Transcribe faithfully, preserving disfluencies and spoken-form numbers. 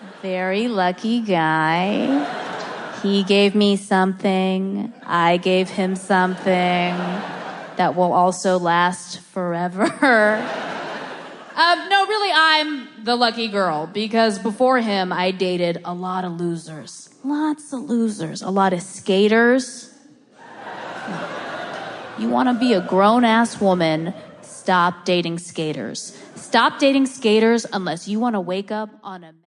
Very lucky guy. He gave me something. I gave him something that will also last forever. um, no, really, I'm the lucky girl because before him, I dated a lot of losers. Lots of losers. A lot of skaters. You want to be a grown-ass woman, stop dating skaters. Stop dating skaters unless you want to wake up on a...